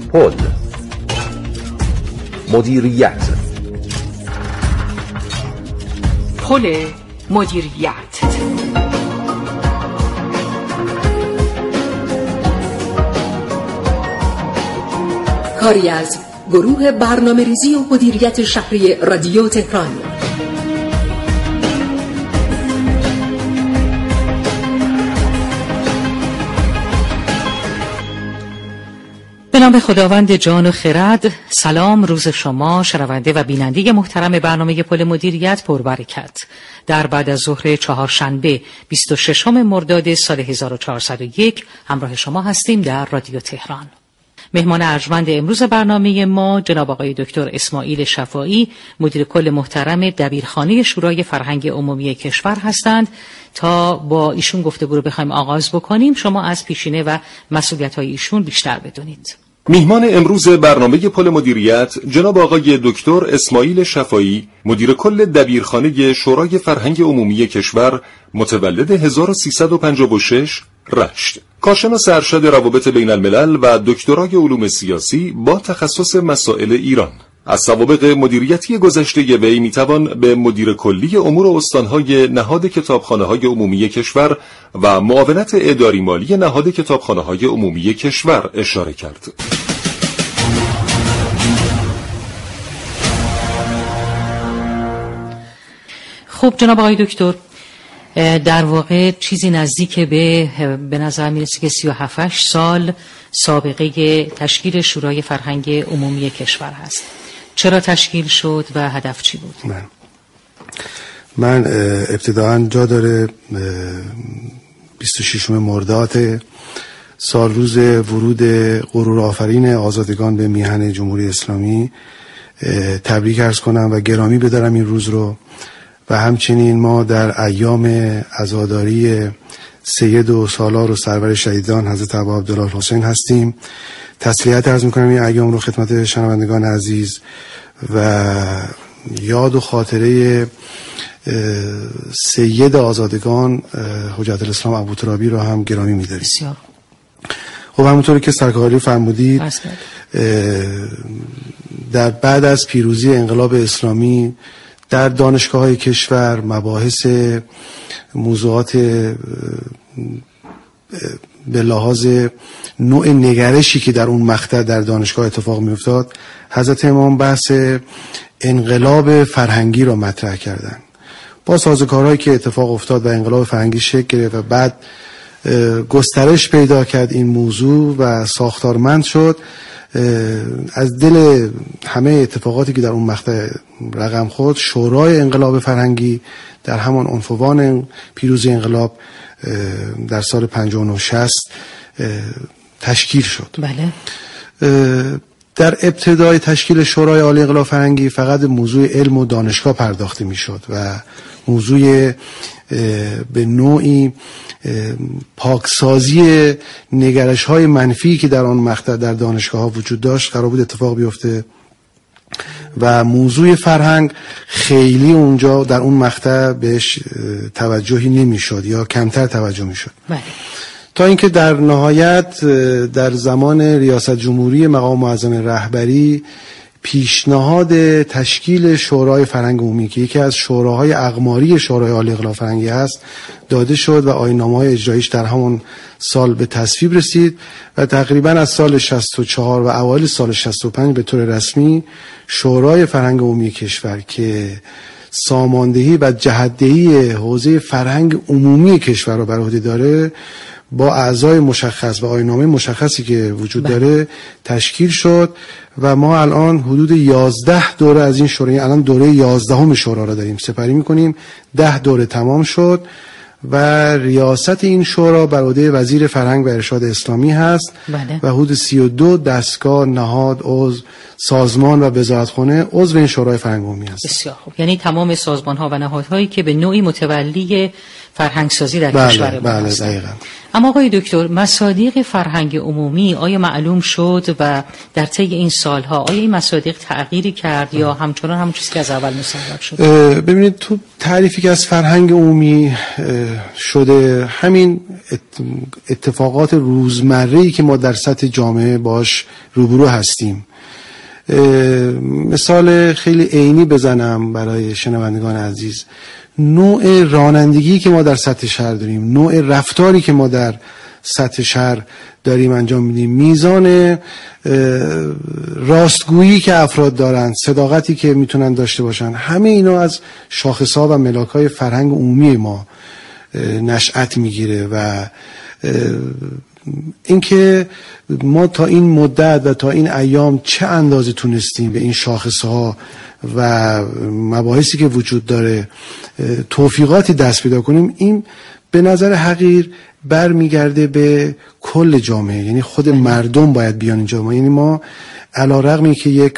پل، مدیریت، پل مدیریت. کاری از گروه برنامه‌ریزی و مدیریت شهری رادیو تهران. به نام خداوند جان و خرد. سلام، روز شما شنونده و بیننده محترم برنامه پل مدیریت پربرکت. در بعد از ظهر چهارشنبه 26 مرداد سال 1401 همراه شما هستیم در رادیو تهران. مهمان ارجمند امروز برنامه ما جناب آقای دکتر اسماعیل شفاعی، مدیر کل محترم دبیرخانه شورای فرهنگ عمومی کشور هستند. تا با ایشون گفتگو رو بخوایم آغاز بکنیم، شما از پیشینه و مسئولیت‌های ایشون بیشتر بدونید. میهمان امروز برنامه پل مدیریت جناب آقای دکتر اسماعیل شفاعی، مدیر کل دبیرخانه شورای فرهنگ عمومی کشور، متولد 1356 رشت، کارشناس ارشد روابط بین الملل و دکترای علوم سیاسی با تخصص مسائل ایران. از سوابق مدیریتی گذشته وی میتوان به مدیر کلی امور استانهای نهاد کتابخانه‌های عمومی کشور و معاونت اداری مالی نهاد کتابخانه‌های عمومی کشور اشاره کرد. خب جناب آقای دکتر، در واقع چیزی نزدیک به نظر میرسه که 37 سال سابقه تشکیل شورای فرهنگ عمومی کشور هست. چرا تشکیل شد و هدف چی بود؟ من ابتداعاً جا داره 26 مرداد سال روز ورود غرور آفرین آزادگان به میهن جمهوری اسلامی تبریک عرض کنم و گرامی بدارم این روز رو. و همچنین ما در ایام عزاداری سید و سالار و سرور شهیدان حضرت ابا عبدالله حسین هستیم. تسلیت عرض میکنم این ایام رو خدمت شنوندگان عزیز و یاد و خاطره سید آزادگان حجت الاسلام ابوترابی رو هم گرامی می‌داریم. خب همونطوری که سرکاری فرمودید، در بعد از پیروزی انقلاب اسلامی در دانشگاه‌های کشور مباحث موضوعات به لحاظ نوع نگرشی که در اون مقطع در دانشگاه اتفاق می‌افتاد، حضرت امام بحث انقلاب فرهنگی را مطرح کردند. با سازوکارهایی که اتفاق افتاد و انقلاب فرهنگی شکل گرفت و بعد گسترش پیدا کرد این موضوع و ساختارمند شد، از دل همه اتفاقاتی که در اون مقطع رقم خورد، شورای انقلاب فرهنگی در همان عنفوان پیروزی انقلاب در سال 59-60 تشکیل شد. بله. در ابتدای تشکیل شورای عالی انقلاب فرهنگی فقط موضوع علم و دانشگاه پرداخته میشد و موضوع به نوعی پاکسازی نگرش‌های منفی که در آن مقطع در دانشگاه‌ها وجود داشت قرار بود اتفاق بیفته و موضوع فرهنگ خیلی اونجا در اون مقطع بهش توجهی نمیشد یا کمتر توجه میشد. بله. تا اینکه در نهایت در زمان ریاست جمهوری مقام معظم رهبری پیشنهاد تشکیل شورای فرهنگ عمومی که یکی از شوراهای اقماری شورای عالی انقلاب فرهنگی است داده شد و آیین‌نامه‌های اجراییش در همون سال به تصویب رسید و تقریبا از سال 64 و اوایل سال 65 به طور رسمی شورای فرهنگ عمومی کشور که ساماندهی و جهت‌دهی حوزه فرهنگ عمومی کشور رو بر عهده داره با اعضای مشخص و آیین‌نامه مشخصی که وجود داره تشکیل شد و ما الان حدود 11 دوره از این شورای، الان دوره 11 شورا را داریم سپری می‌کنیم. 10 دوره تمام شد و ریاست این شورا بر عهده وزیر فرهنگ و ارشاد اسلامی هست. بله. و حدود 32 دستگاه، نهاد، عضو، سازمان و وزارتخانه عضو این شورای فرهنگ عمومی هست. بسیار خوب. یعنی تمام سازمان‌ها و نهادهایی که به نوعی متولی فرهنگسازی در کشور ما بله هستند. دقیقاً. اما آقای دکتر، مصادیق فرهنگ عمومی آیا معلوم شد و در طی این سالها آیا این مصادیق تغییری کرد یا همچنان همون چیزی که از اول مصوب شد؟ ببینید، تو تعریفی که از فرهنگ عمومی شده، همین اتفاقات روزمره‌ای که ما در سطح جامعه باش روبرو هستیم. مثال خیلی عینی بزنم برای شنوندگان عزیز، نوع رانندگی که ما در سطح شهر داریم، نوع رفتاری که ما در سطح شهر داریم انجام میدیم، میزان راستگویی که افراد دارن، صداقتی که میتونن داشته باشن، همه اینا از شاخص‌ها و ملاک‌های فرهنگ عمومی ما نشأت میگیره و اینکه ما تا این مدت و تا این ایام چه اندازه تونستیم به این شاخص‌ها و مباحثی که وجود داره توفیقاتی دست پیدا کنیم، این به نظر حقیر برمیگرده به کل جامعه. یعنی خود مردم باید بیان اینجا. یعنی ما علی‌رغم که یک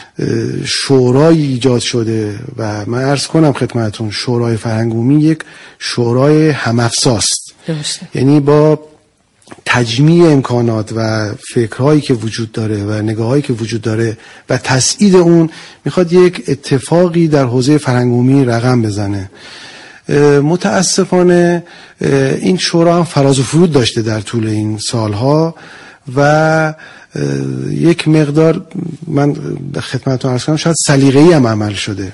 شورای ایجاد شده و من عرض کنم خدمتتون، شورای فرهنگ عمومی یک شورای هم‌افزاست. یعنی با تجمیع امکانات و فکرهایی که وجود داره و نگاهایی که وجود داره و تسعید اون، میخواد یک اتفاقی در حوزه فرهنگ عمومی رقم بزنه. متاسفانه این شورا هم فراز و فرود داشته در طول این سالها و یک مقدار من خدمتتون عرض کنم شاید سلیقه‌ای هم عمل شده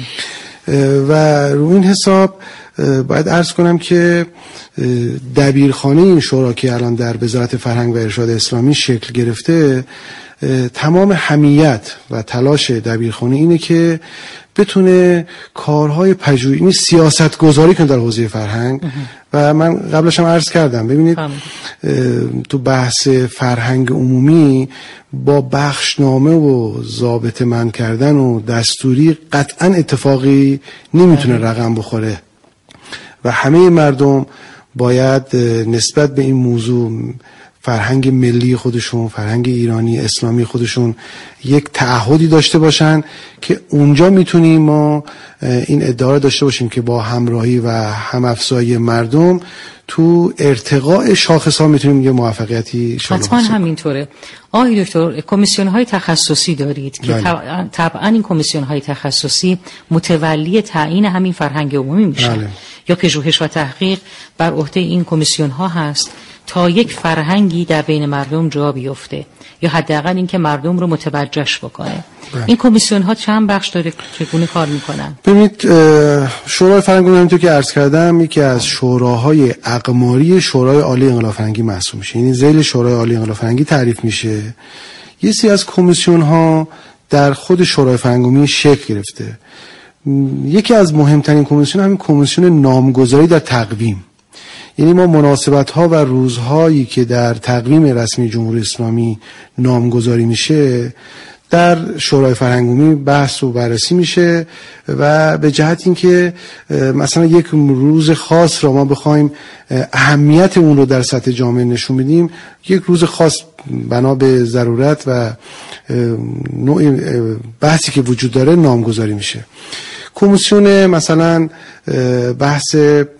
و رو این حساب باید عرض کنم که دبیرخانه این شورا که الان در وزارت فرهنگ و ارشاد اسلامی شکل گرفته، تمام حمیت و تلاش دبیرخانه اینه که بتونه کارهای پژوهشی، سیاست گذاری کنه در حوزه فرهنگ. و من قبلش هم عرض کردم، ببینید تو بحث فرهنگ عمومی با بخشنامه و ضابطه‌مند کردن و دستوری قطعا اتفاقی نمیتونه رقم بخوره و همه مردم باید نسبت به این موضوع، فرهنگ ملی خودشون، فرهنگ ایرانی اسلامی خودشون، یک تعهدی داشته باشن که اونجا میتونیم ما این ادعا داشته باشیم که با همراهی و هم‌افزایی مردم تو ارتقاء شاخص‌ها میتونیم یه موفقیتی شامل حتما همینطوره. آقای دکتر، کمیسیون‌های تخصصی دارید که طبعا این کمیسیون‌های تخصصی متولی تعیین همین فرهنگ عمومی میشن یا پژوهش و تحقیق بر عهده این کمیسیون‌ها هست تا یک فرهنگی در بین مردم جا بیفته یا حداقل اینکه مردم رو متوجهش بکنه. این کمیسیون ها چند بخش داره، چگونه کار میکنن؟ ببینید، شورای فرهنگ عمومی همونطور که عرض کردم یکی از شوراهای اقماری شورای عالی انقلاب فرهنگی محسوب میشه، یعنی ذیل شورای عالی انقلاب فرهنگی تعریف میشه. یه سری از کمیسیون ها در خود شورای فرهنگ عمومی شکل گرفته. یکی از مهمترین کمیسیون همین کمیسیون نامگذاری در تقویم، یعنی ما مناسبت‌ها و روزهایی که در تقویم رسمی جمهوری اسلامی نامگذاری میشه در شورای فرهنگ عمومی بحث و بررسی میشه و به جهت اینکه مثلا یک روز خاص را ما بخوایم اهمیت اون رو در سطح جامعه نشون بدیم، یک روز خاص بنا به ضرورت و نوع بحثی که وجود داره نامگذاری میشه. کمیسیون مثلا بحث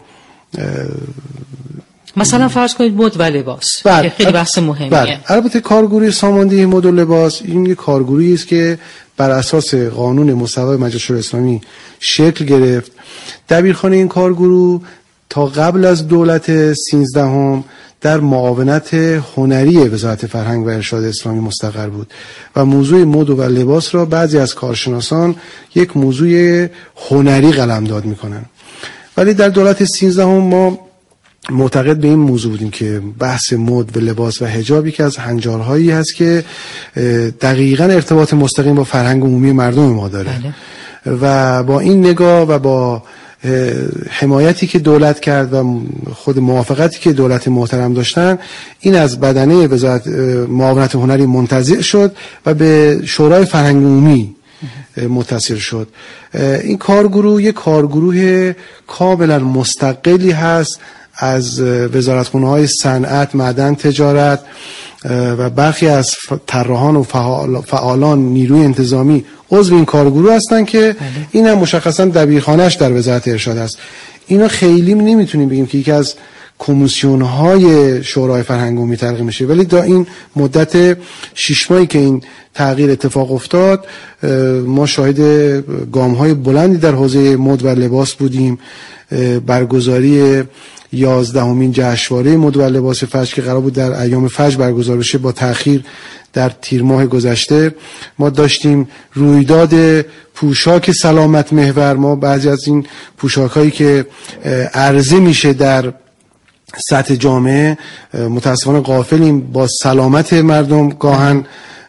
مثلا فرض کنید مد و لباس که خیلی بحث مهمیه. البته کارگروهی ساماندهی مد و لباس این یک کارگروهی است که بر اساس قانون مصوبه مجلس شورای اسلامی شکل گرفت. دبیرخانه این کارگروه تا قبل از دولت 13 در معاونت هنری وزارت فرهنگ و ارشاد اسلامی مستقر بود و موضوع مد و لباس را بعضی از کارشناسان یک موضوع هنری قلمداد میکنن. ولی در دولت 13 ما معتقد به این موضوع بودیم که بحث مد و لباس و حجابی که از هنجارهایی هست که دقیقاً ارتباط مستقیم با فرهنگ عمومی مردم ما داره و با این نگاه و با حمایتی که دولت کرد و خود موافقتی که دولت محترم داشتن، این از بدنه وزارت معاونت هنری منتزع شد و به شورای فرهنگ عمومی متصل شد. این کارگروه یک کارگروه کاملا مستقلی هست از وزارتخونه‌های صنعت، معدن، تجارت و برخی از طراحان و فعالان نیروی انتظامی عضو این کارگروه هستن که این هم مشخصا دبیرخانه‌اش در وزارت ارشاد است. اینا خیلی نمیتونیم بگیم که یکی از کمیسیون‌های شورای فرهنگ عمومی تلقی میشه. ولی در این مدت 6 ماهی که این تغییر اتفاق افتاد ما شاهد گام‌های بلندی در حوزه مد و لباس بودیم. برگزاری 11مین جشنواره مد و لباس فجر که قرار بود در ایام فجر برگزار بشه با تأخیر در تیر ماه گذشته. ما داشتیم رویداد پوشاک سلامت محور. ما بعضی از این پوشاک‌هایی که عرضه میشه در سطح جامعه متاسفانه غافلیم، با سلامت مردم گاهن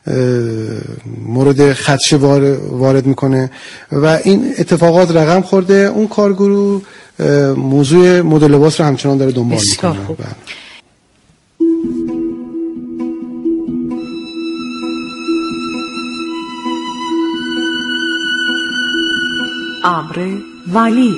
مورد خدشه وارد میکنه و این اتفاقات رقم خورده. اون کارگروه موضوع مد لباس رو همچنان داره دنبال میکنه. امر ولی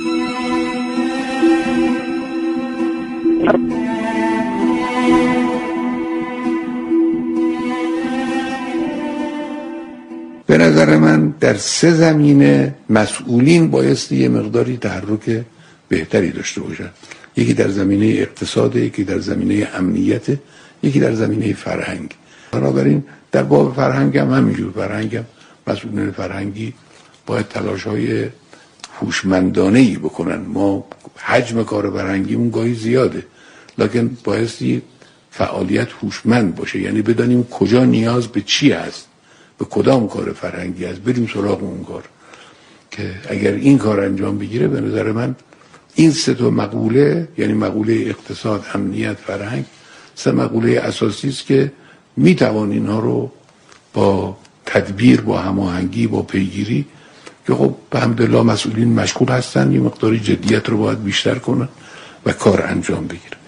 به نظر من در 3 زمینه مسئولین بایستی یه مقداری تحرک بهتری داشته باشن. یکی در زمینه اقتصاد، یکی در زمینه امنیت، یکی در زمینه فرهنگ. بنابراین در باب فرهنگ هم همینجور، فرهنگ هم مسئولین فرهنگی باید تلاش‌های هوشمندانه‌ای بکنن. ما حجم کار فرهنگیمون گاهی زیاده، لکن بایستی فعالیت هوشمند باشه، یعنی بدانیم کجا نیاز به چی هست، به کدام کار فرهنگی هست، بریم سراغ اون کار. که اگر این کار انجام بگیره به نظر من این 3 مقوله، یعنی مقوله اقتصاد، امنیت، فرهنگ، 3 مقوله اساسی است که میتوان اینها رو با تدبیر، با هماهنگی، با پیگیری که خب به حمدالله مسئولین مشغول هستن، یه مقداری جدیت رو باید بیشتر کنن و کار انجام بگیرن.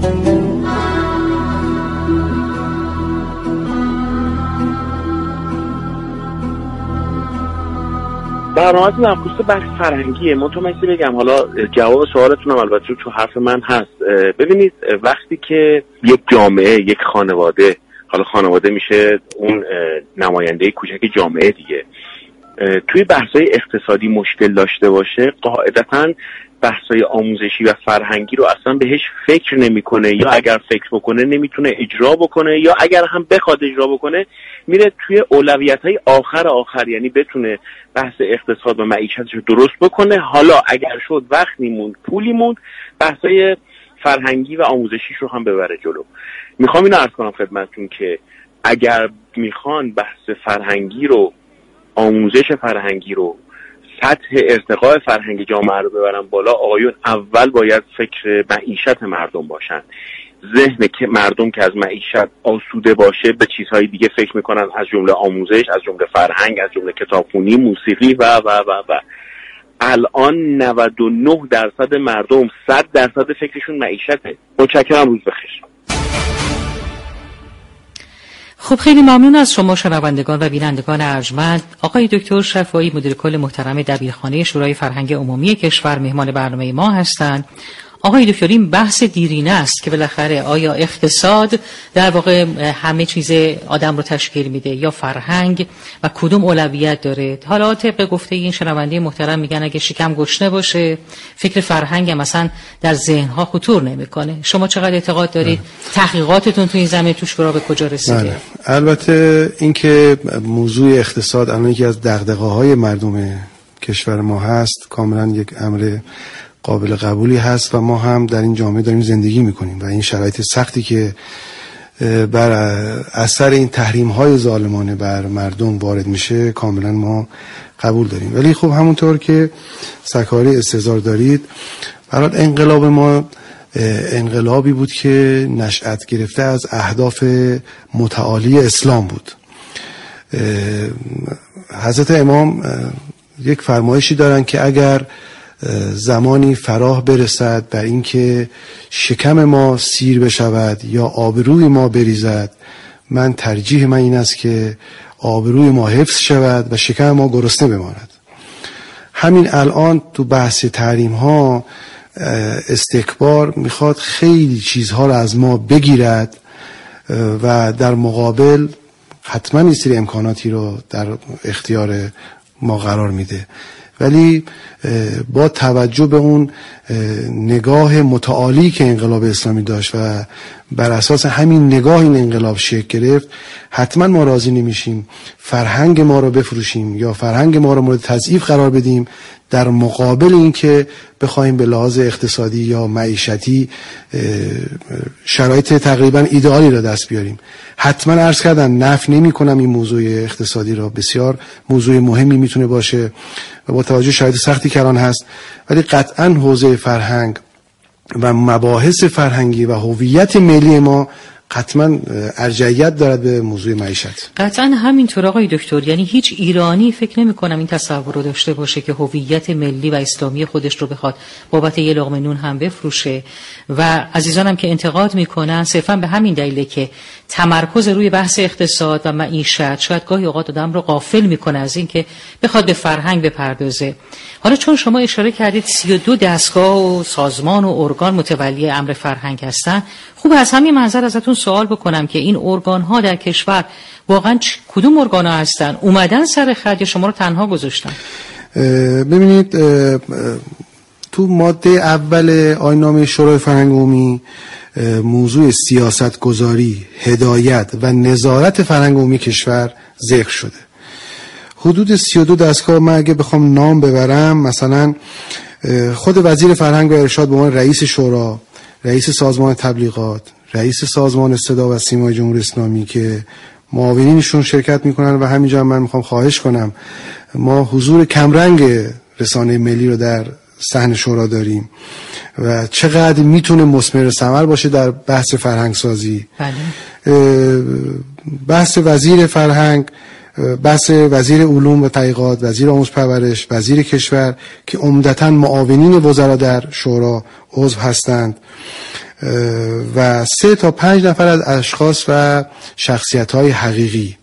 برنامه‌تون در خصوص بحث فرهنگیه. متوجه بگم، حالا جواب سوالتونم البته تو حرف من هست. ببینید وقتی که یک جامعه، یک خانواده، حالا خانواده میشه اون نماینده کوچک جامعه دیگه، توی بحث‌های اقتصادی مشکل داشته باشه، قاعدتاً بحث‌های آموزشی و فرهنگی رو اصلا بهش فکر نمی‌کنه، یا اگر فکر بکنه نمیتونه اجرا بکنه، یا اگر هم بخواد اجرا بکنه میره توی اولویت‌های آخر، یعنی بتونه بحث اقتصاد و معیشتش رو درست بکنه. حالا اگر شد وقتی موند، پولی موند، بحث‌های فرهنگی و آموزشیش رو هم ببره جلو. میخوام اینو عرض کنم خدمتتون که اگر میخوان بحث فرهنگی رو، آموزش فرهنگی رو، سطح ارتقاء فرهنگ جامعه رو ببرن بالا، آقایون اول باید فکر معیشت مردم باشن. ذهن که مردم که از معیشت آسوده باشه به چیزهای دیگه فکر میکنن، از جمله آموزش، از جمله فرهنگ، از جمله کتابخونی، موسیقی و الان 99% مردم 100% فکرشون معیشته. متشکرم، روز بخیر. خب خیلی ممنون از شما شنوندگان و بینندگان ارجمند. آقای دکتر شفایی، مدیر کل محترم دبیرخانه شورای فرهنگ عمومی کشور، مهمان برنامه ما هستند. آقای دکتر، این بحث دیرینه است که بالاخره آیا اقتصاد در واقع همه چیز آدم رو تشکیل میده یا فرهنگ و کدوم اولویت داره؟ حالا طبق گفته این شنونده محترم میگن اگه شکم گشنه باشه فکر فرهنگ هم مثلا در ذهنها خطور نمیکنه. شما چقدر اعتقاد دارید؟ تحقیقاتتون تو این زمینه توش به کجا رسیده؟ البته اینکه موضوع اقتصاد الان یکی از دغدغه‌های مردم کشور ما هست کاملا یک امر قابل قبولی هست و ما هم در این جامعه داریم زندگی میکنیم و این شرایط سختی که بر اثر این تحریم‌های ظالمانه بر مردم وارد میشه کاملا ما قبول داریم. ولی خب همونطور که سکاری استحضار دارید، برای انقلاب ما انقلابی بود که نشأت گرفته از اهداف متعالی اسلام بود. حضرت امام یک فرمایشی دارن که اگر زمانی فراه برسد بر اینکه شکم ما سیر بشود یا آبروی ما بریزد، من ترجیح من این است که آبروی ما حفظ شود و شکم ما گرسنه بماند. همین الان تو بحث تحریم ها استکبار میخواد خیلی چیزها رو از ما بگیرد و در مقابل حتما این سری امکاناتی رو در اختیار ما قرار میده ولی با توجه به اون نگاه متعالی که انقلاب اسلامی داشت و بر اساس همین نگاه این انقلاب شکل گرفت، حتما ما راضی نمیشیم فرهنگ ما رو بفروشیم یا فرهنگ ما رو مورد تضعیف قرار بدیم در مقابل این که بخوایم به لحاظ اقتصادی یا معیشتی شرایط تقریبا ایدئالی را دست بیاریم. حتما عرض کردم نفی نمی کنم این موضوع اقتصادی را، بسیار موضوع مهمی میتونه باشه و با توجه شرایط سختی که الان هست، ولی قطعا حوزه فرهنگ و مباحث فرهنگی و هویت ملی ما قطعا ارجحیت دارد به موضوع معیشت. قطعا همینطور آقای دکتر، یعنی هیچ ایرانی فکر نمی کنم این تصور رو داشته باشه که هویت ملی و اسلامی خودش رو بخواد بابت یه لقمه نون هم بفروشه و عزیزانم که انتقاد میکنن صرفا به همین دلیله که تمرکز روی بحث اقتصاد و معیشت شاید گاهی اوقات آدم رو غافل میکنه از این که بخواد به فرهنگ بپردازه. حالا چون شما اشاره کردید 32 دستگاه و سازمان و ارگان متولی امر فرهنگ هستن، خوب از همین منظر ازتون سوال بکنم که این ارگان ها در کشور واقعا کدوم ارگان ها هستن؟ اومدن سر خط یا شما رو تنها گذاشتن؟ ببینید تو ماده اول آیین‌نامه شورای فرهنگ عمومی موضوع سیاست گذاری، هدایت و نظارت فرهنگ عمومی کشور ذکر شده. حدود 32 دستگاه من اگه بخوام نام ببرم، مثلا خود وزیر فرهنگ و ارشاد به عنوان رئیس شورا، رئیس سازمان تبلیغات، رئیس سازمان صدا و سیمای جمهوری اسلامی که معاونینشون شرکت میکنن و همینجا من میخوام خواهش کنم ما حضور کمرنگ رسانه ملی رو در صحن شورا داریم و چقدر میتونه مثمر ثمر باشه در بحث فرهنگ سازی. بحث وزیر فرهنگ، بحث وزیر علوم و تحقیقات، وزیر آموزش پرورش، وزیر کشور که عمدتاً معاونین وزرا در شورا عضو هستند و 3 تا 5 نفر از اشخاص و شخصیت‌های حقیقی.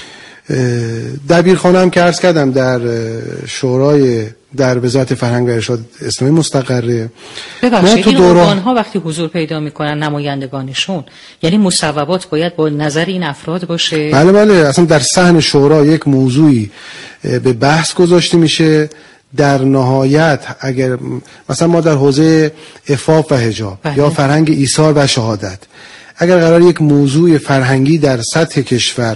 دبیرخانه هم که عرض کردم در شورای در وزارت فرهنگ و ارشاد اسلامی مستقره. ببخشید این ارگان‌ها وقتی حضور پیدا میکنن نمایندگانشون، یعنی مصوبات باید با نظر این افراد باشه؟ بله بله، اصلا در صحن شورا یک موضوعی به بحث گذاشته میشه. در نهایت اگر مثلا ما در حوزه عفاف و حجاب یا فرهنگ ایثار و شهادت اگر قرار یک موضوع فرهنگی در سطح کشور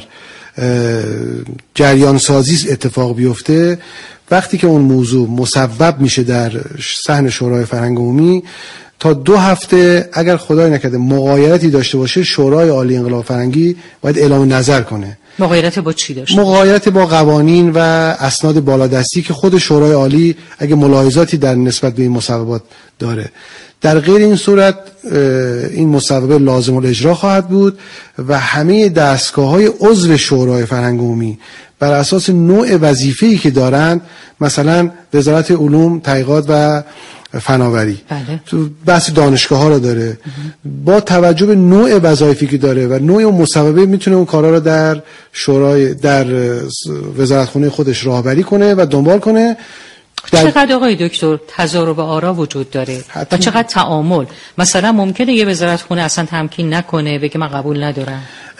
جریان سازی اتفاق بیفته، وقتی که اون موضوع مصوب میشه در صحن شورای فرهنگ عمومی، تا 2 هفته اگر خدای نکرده مغایرتی داشته باشه، شورای عالی انقلاب فرهنگی باید اعلام نظر کنه. مغایرت با چی داشته؟ مغایرت با قوانین و اسناد بالادستی که خود شورای عالی اگه ملاحظاتی در نسبت به این مصوبات داره. در غیر این صورت این مصوبه لازم الاجرا خواهد بود و همه دستگاه‌های عضو شورای فرهنگ عمومی بر اساس نوع وظیفه‌ای که دارند، مثلا وزارت علوم، تحقیقات و فناوری تو بحث دانشگاه‌ها رو داره، با توجه به نوع وظایفی که داره و نوع اون مصوبه میتونه اون کارا رو در شورای در وزارتخونه خودش راهبری کنه و دنبال کنه. چقدر آقای دکتر تضارب آرا وجود داره و چقدر تعامل؟ مثلا ممکنه یه وزارتخونه اصلا تمکین نکنه بگه من قبول ندارم؟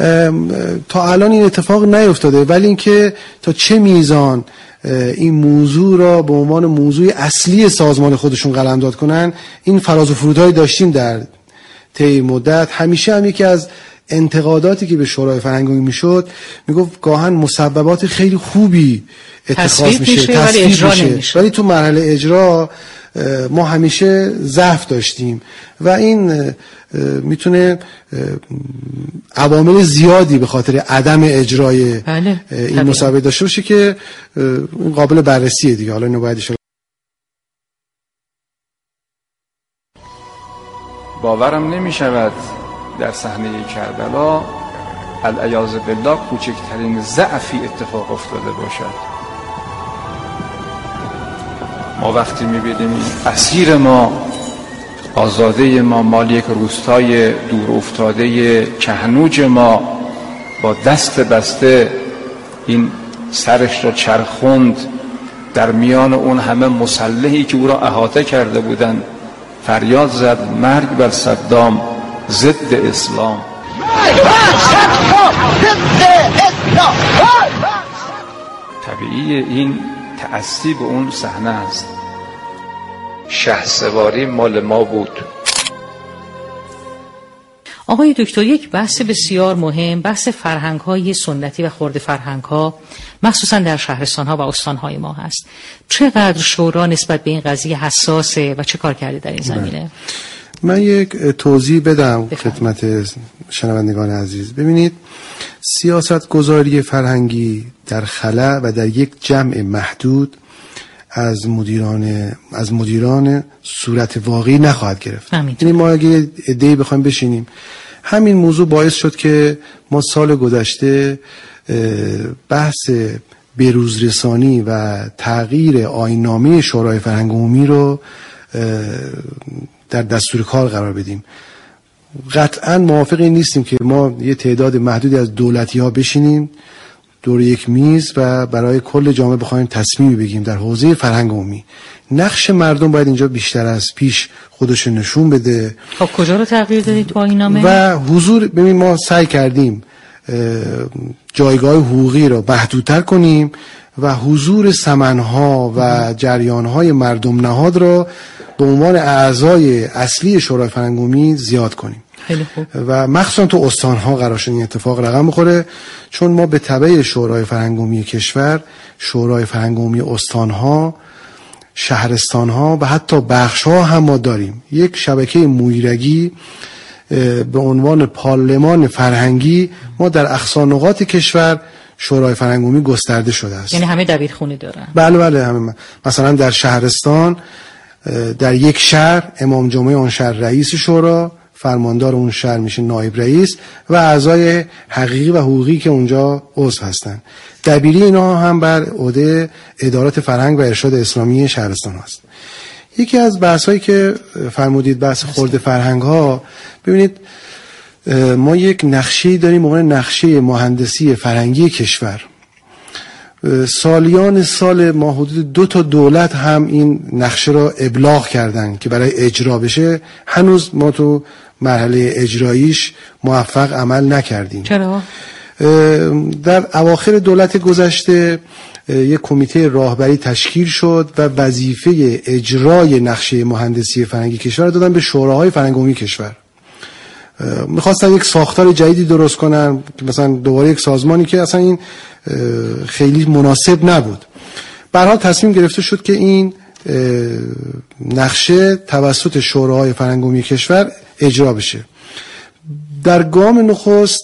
تا الان این اتفاق نیفتاده، ولی اینکه تا چه میزان این موضوع را به عنوان موضوع اصلی سازمان خودشون قلمداد کنن، این فراز و فرودهایی داشتیم در طی مدت. همیشه هم یکی از انتقاداتی که به شورای فرهنگ عمومی میشد، میگفت گاهن مصوبات خیلی خوبی اتخاذ میشه تصویب میشه، ولی تو مرحله اجرا ما همیشه ضعف داشتیم و این میتونه عوامل زیادی به خاطر عدم اجرای این مصوبه داشته باشه که قابل بررسیه دیگه. حالا اینو باید باورم نمیشود در صحنه کربلا العیاذ بالله کوچکترین ضعفی اتفاق افتاده باشد. ما وقتی میبینیم اسیر ما، آزاده ما، مال یک روستای دور افتاده کهنوج ما، با دست بسته این سرش را چرخوند در میان اون همه مسلحی که او را احاطه کرده بودند، فریاد زد مرگ بر صدام، ضد اسلام. طبیعی این متعصب اون صحنه است. شهسواری مال ما بود. آقای دکتر، یک بحث بسیار مهم، بحث فرهنگ‌های سنتی و خرد فرهنگ‌ها مخصوصا در شهرستان‌ها و استان‌های ما هست. چقدر شورا نسبت به این قضیه حساسه و چه کار کرده در این زمینه؟ من یک توضیح بدم خدمت شنوندگان عزیز. ببینید، سیاست گذاری فرهنگی در خلا و در یک جمع محدود از مدیران صورت واقعی نخواهد گرفت. یعنی ما اگه ایده‌ای بخوایم بشینیم، همین موضوع باعث شد که ما سال گذشته بحث بروزرسانی و تغییر آیین‌نامه شورای فرهنگ عمومی رو در دستور کار قرار بدیم. قطعا موافق این نیستیم که ما یه تعداد محدودی از دولتی‌ها بشینیم دور یک میز و برای کل جامعه بخوایم تصمیمی بگیریم در حوزه فرهنگ عمومی. نقش مردم باید اینجا بیشتر از پیش خودش نشون بده. خب کجا رو تغییر دادید تو آیین‌نامه؟ و حضور، ببین ما سعی کردیم جایگاه حقوقی رو محدودتر کنیم و حضور سمنها و جریانهای مردم نهاد رو به عنوان اعضای اصلی شورای فرهنگ عمومی زیاد کنیم. خیلی خوب. و مخصوصا تو استان‌ها قرار شد این اتفاق رقم بخوره، چون ما به تبع شورای فرهنگ عمومی کشور، شورای فرهنگ عمومی استان‌ها، شهرستان‌ها و حتی بخش‌ها هم ما داریم. یک شبکه مویرگی به عنوان پارلمان فرهنگی ما در اقصا نقاط کشور شورای فرهنگ عمومی گسترده شده است. یعنی همه دبیرخونه دارن؟ بله همه. مثلا در شهرستان، در یک شهر امام جمعه اون شهر رئیس شورا، فرماندار اون شهر میشه نایب رئیس و اعضای حقیقی و حقوقی که اونجا عضو هستن. دبیری اینا هم بر عهده ادارات فرهنگ و ارشاد اسلامی شهرستان هست. یکی از بحث‌هایی که فرمودید بحث خرد فرهنگ‌ها، ببینید ما یک نقشه‌ای داریم به عنوان نقشه مهندسی فرهنگی کشور. سالیان سال ما حدود 2 تا دولت هم این نقشه را ابلاغ کردن که برای اجرا بشه. هنوز ما تو مرحله اجراییش موفق عمل نکردیم. چرا؟ در اواخر دولت گذشته یک کمیته راهبری تشکیل شد و وظیفه اجرای نقشه مهندسی فرهنگی کشور دادن به شوراهای فرهنگ عمومی کشور. میخواستن یک ساختار جدیدی درست کنن، مثلا دوباره یک سازمانی که اصلا این خیلی مناسب نبود. به هر حال تصمیم گرفته شد که این نقشه توسط شوراهای فرهنگ عمومی کشور اجرا بشه. در گام نخست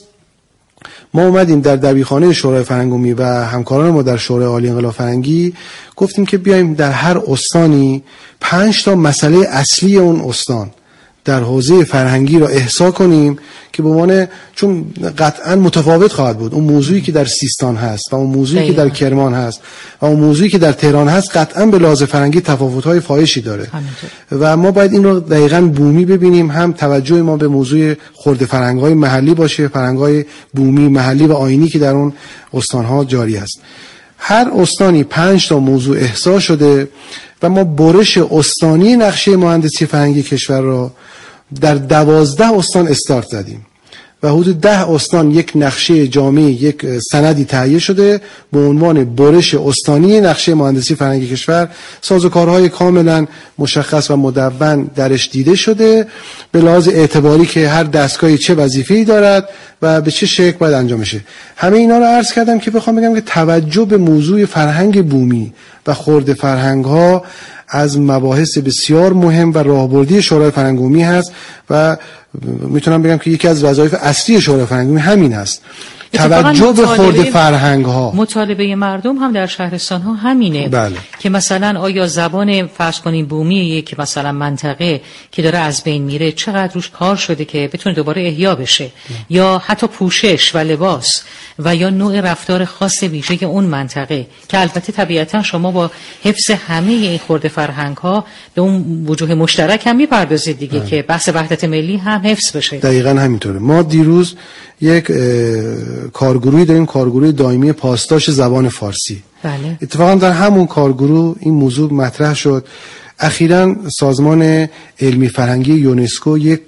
ما اومدیم در دبیرخانه شورای فرهنگ عمومی و همکاران ما در شورای عالی انقلاب فرهنگی گفتیم که بیایم در هر استانی 5 تا مسئله اصلی اون استان در حوزه فرهنگی را احصا کنیم که به عنوان، چون قطعا متفاوت خواهد بود اون موضوعی که در سیستان هست و اون موضوعی که در کرمان هست و اون موضوعی که در تهران هست قطعا به لحاظ فرهنگی تفاوت‌های فاحشی داره و ما باید این رو دقیقاً بومی ببینیم. هم توجه ما به موضوع خرد فرهنگ‌های محلی باشه، فرهنگ‌های بومی محلی و آیینی که در اون استان‌ها جاری است. هر استانی 5 تا موضوع احصا شده و ما برش استانی نقشه مهندسی فرهنگی کشور را در 12 استان استارت زدیم و حدود 10 استان یک نقشه جامع، یک سندی تهیه شده به عنوان برش استانی نقشه مهندسی فرهنگی کشور. سازوکارهای کاملا مشخص و مدون درش دیده شده به لحاظ اعتباری که هر دستگاهی چه وظیفه‌ای دارد و به چه شکل باید انجام بشه. همه اینا رو عرض کردم که بخوام بگم که توجه به موضوع فرهنگ بومی و خرد فرهنگ‌ها از مباحث بسیار مهم و راهبردی شورای فرهنگ عمومی هست و میتونم بگم که یکی از وظایف اصلی شورای فرهنگ عمومی همین است، توجه به خرد فرهنگ ها. مطالبه مردم هم در شهرستان ها همینه. بله. که مثلا آیا زبان فرض کنیم بومی که مثلا منطقه که داره از بین میره چقدر روش کار شده که بتونه دوباره احیا بشه یا حتی پوشش و لباس و یا نوع رفتار خاص ویژه اون منطقه که البته طبیعتا شما با حفظ همه این خرد فرهنگ ها به اون وجوه مشترک هم میپردازید دیگه که بحث وحدت ملی هم حفظ بشه. دقیقاً همینطوره. ما دیروز یک کارگروهی داریم، کارگروه دائمی پاسداشت زبان فارسی. بله. اتفاقا در همون کارگروه این موضوع مطرح شد. اخیراً سازمان علمی فرهنگی یونسکو یک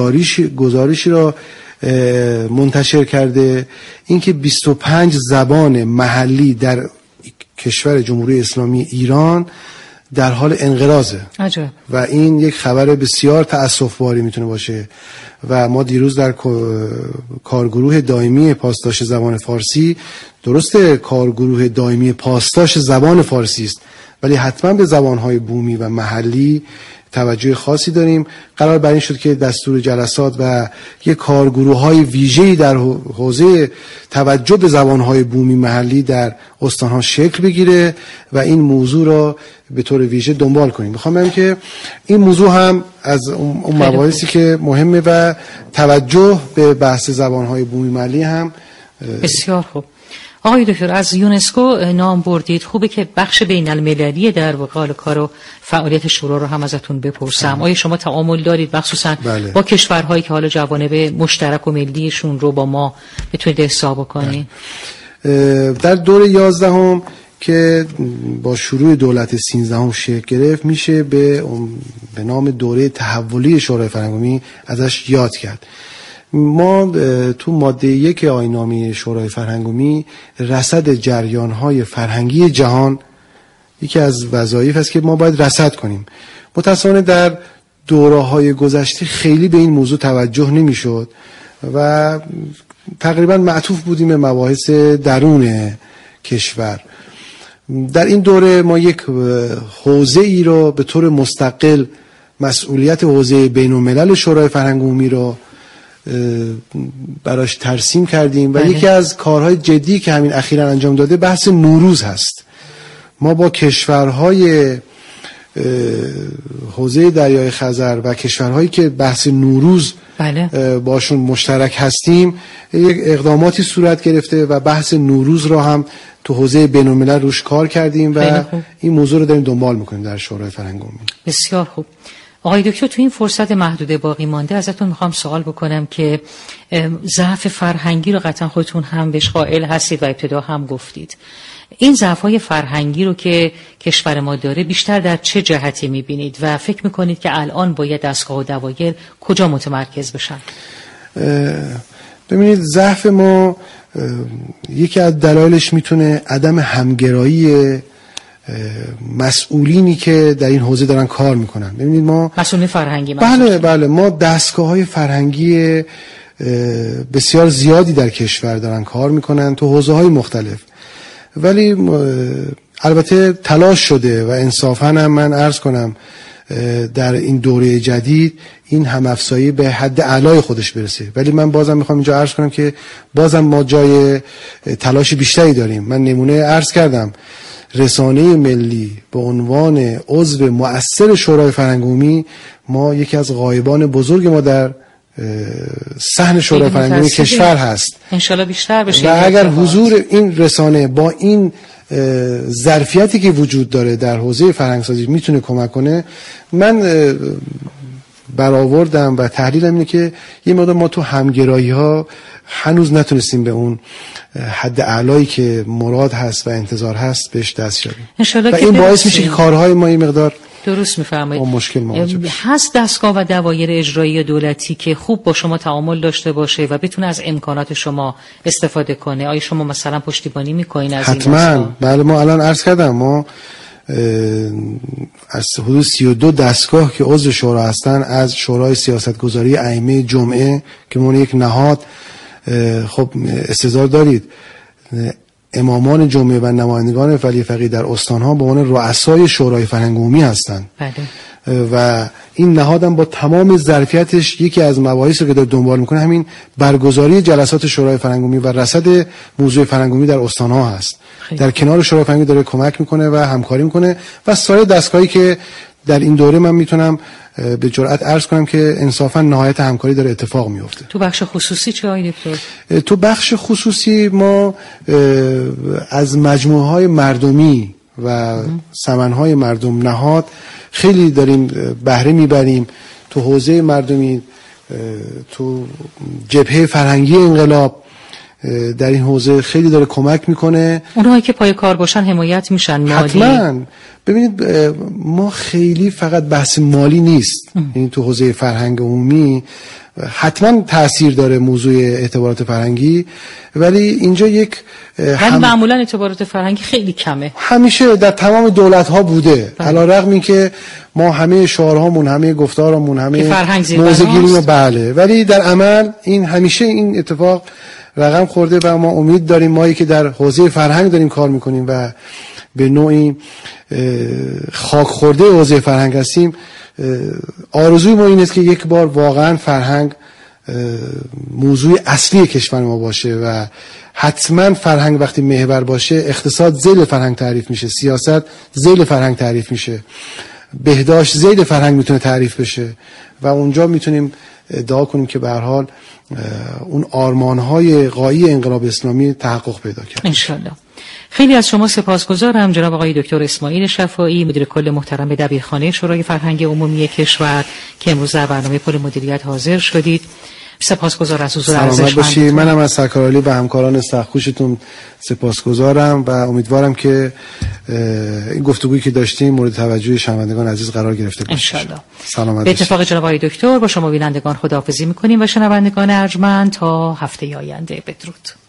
گزارشی را منتشر کرده، اینکه 25 زبان محلی در کشور جمهوری اسلامی ایران در حال انقراضه. عجب. و این یک خبر بسیار تأسف‌باری میتونه باشه و ما دیروز در کارگروه دائمی پاسداشت زبان فارسی، درسته کارگروه دائمی پاسداشت زبان فارسی است ولی حتما به زبانهای بومی و محلی توجه خاصی داریم. قرار بر این شد که دستور جلسات و یک کارگروه‌های ویژه‌ای در حوزه توجه به زبانهای بومی محلی در استان‌ها شکل بگیره و این موضوع را به طور ویژه دنبال کنیم. میخوام بگم که این موضوع هم از اون مباحثی که مهمه و توجه به بحث زبانهای بومی محلی هم بسیار خوب. آقای دکتر، از یونسکو نام بردید، خوبه که بخش بین المللی در واقع کار و فعالیت شورا رو هم ازتون بپرسم. آیا شما تعامل دارید مخصوصا با کشورهایی که حالا جوانب مشترک و ملیشون رو با ما بتونید حساب کنید؟ در دور 11 که با شروع دولت 13 شکل گرفت میشه به نام دوره تحولی شورای فرهنگ عمومی ازش یاد کرد. ما تو ماده 1 آیین‌نامه شورای فرهنگ عمومی رصد جریان‌های فرهنگی جهان یکی از وظایف است که ما باید رصد کنیم. متأسفانه در دوره‌های گذشته خیلی به این موضوع توجه نمی‌شد و تقریبا معطوف بودیم به مباحث درون کشور. در این دوره ما یک حوزه ای رو به طور مستقل مسئولیت حوزه بین‌الملل شورای فرهنگ عمومی رو براش ترسیم کردیم و یکی از کارهای جدی که همین اخیراً انجام داده بحث نوروز هست. ما با کشورهای حوزه دریای خزر و کشورهایی که بحث نوروز باشون مشترک هستیم یک اقداماتی صورت گرفته و بحث نوروز را هم تو حوزه بین‌الملل روش کار کردیم و این موضوع رو داریم دنبال میکنیم در شورای فرهنگ عمومی. بسیار خوب. آقای دکتر، تو این فرصت محدود باقی مانده ازتون میخوام سوال بکنم که ضعف فرهنگی رو قطعا خودتون هم بهش قائل هستید و ابتدا هم گفتید. این ضعف‌های فرهنگی رو که کشور ما داره بیشتر در چه جهتی میبینید و فکر میکنید که الان باید دستگاه و دوایر کجا متمرکز بشن؟ ببینید، ضعف ما یکی از دلایلش میتونه عدم همگرایی مسئولینی که در این حوزه دارن کار میکنن. ببینید ما مسئولین فرهنگی بله ما دستگاه‌های فرهنگی بسیار زیادی در کشور دارن کار میکنن تو حوزه‌های مختلف، ولی البته تلاش شده و انصافاً هم من عرض کنم در این دوره جدید این همافزایی به حد اعلای خودش برسه، ولی من بازم میخوام اینجا عرض کنم که بازم ما جای تلاش بیشتری داریم. من نمونه عرض کردم، رسانه ملی به عنوان عضو مؤثر شورای فرهنگ عمومی ما یکی از غایبان بزرگ ما در صحن شورای فرهنگ عمومی کشور هست. انشالله بیشتر بشه و اگر حضور این رسانه با این ظرفیتی که وجود داره در حوزه فرهنگسازی میتونه کمک کنه، من برآوردم و تحلیلم اینه که یه مقدار ما تو همگرایی ها هنوز نتونستیم به اون حد اعلایی که مراد هست و انتظار هست بهش دست یابیم و این باعث میشه که کارهای ما این مقدار درست میفرمایید مشکل مواجه بشه. هست دستگاه و دوایر اجرایی دولتی که خوب با شما تعامل داشته باشه و بتونه از امکانات شما استفاده کنه؟ آیا شما مثلا پشتیبانی میکنین از این دستگاه؟ حتما. بله، ما الان عرض کردم ما از حدود 32 دستگاه که عضو شورا هستن، از شورای سیاستگذاری ائمه جمعه که ما یک نهاد، خب استحضار دارید امامان جمعه و نمایندگان ولی فقیه در استانها به عنوان رؤسای شورای فرهنگ عمومی هستند و این نهادم با تمام ظرفیتش یکی از مباحثی که داره دنبال میکنه همین برگزاری جلسات شورای فرهنگ عمومی و رصد موضوع فرهنگ عمومی در استانها هست. در کنار شورای فرهنگ داره کمک میکنه و همکاری میکنه و سایر دستگاهی که در این دوره من میتونم به جرئت عرض کنم که انصافا نهایت همکاری داره اتفاق میفته. تو بخش خصوصی چه آقای دکتر؟ تو بخش خصوصی ما از مجموعه های مردمی و سمنهای مردم نهاد خیلی داریم بهره میبریم. تو حوزه مردمی، تو جبهه فرهنگی انقلاب در این حوزه خیلی داره کمک میکنه. اونهایی که پای کار باشن حمایت میشن مالی؟ حتما. ببینید ما خیلی فقط بحث مالی نیست، یعنی تو حوزه فرهنگ عمومی حتما تأثیر داره موضوع اعتبارات فرهنگی، ولی اینجا یک معمولا اعتبارات فرهنگی خیلی کمه، همیشه در تمام دولت ها بوده، علی‌رغم این که ما همه شعارهامون، همه گفتارمون، همه موضوعگیری بله، ولی در عمل این همیشه این اتفاق رقم خورده و ما امید داریم، مایی که در حوزه فرهنگ داریم کار میکنیم و به نوعی خاک خورده حوزه فرهنگ هستیم، آرزوی ما این است که یک بار واقعا فرهنگ موضوع اصلی کشور ما باشه و حتما فرهنگ وقتی محور باشه اقتصاد ذیل فرهنگ تعریف میشه، سیاست ذیل فرهنگ تعریف میشه، بهداشت ذیل فرهنگ میتونه تعریف بشه و اونجا میتونیم ادعا کنیم که به هر حال اون آرمان‌های غایی انقلاب اسلامی تحقق پیدا کرد ان شاءالله. خیلی از شما سپاسگزارم جناب آقای دکتر اسماعیل شفاعی، مدیر کل محترم دبیرخانه شورای فرهنگ عمومی کشور که امروز در برنامه پل مدیریت حاضر شدید. سپاسگزار از حضور ارزشمندتون. منم از سرکارعالی و همکاران سخت‌کوشتون سپاسگزارم و امیدوارم که این گفتگویی که داشتیم مورد توجه شنوندگان عزیز قرار گرفته باشه. انشالله. سلامت به اتفاق جناب آقای دکتر با شما بینندگان خداحافظی می‌کنیم و شنوندگان ارجمند تا هفته آینده. بدرود.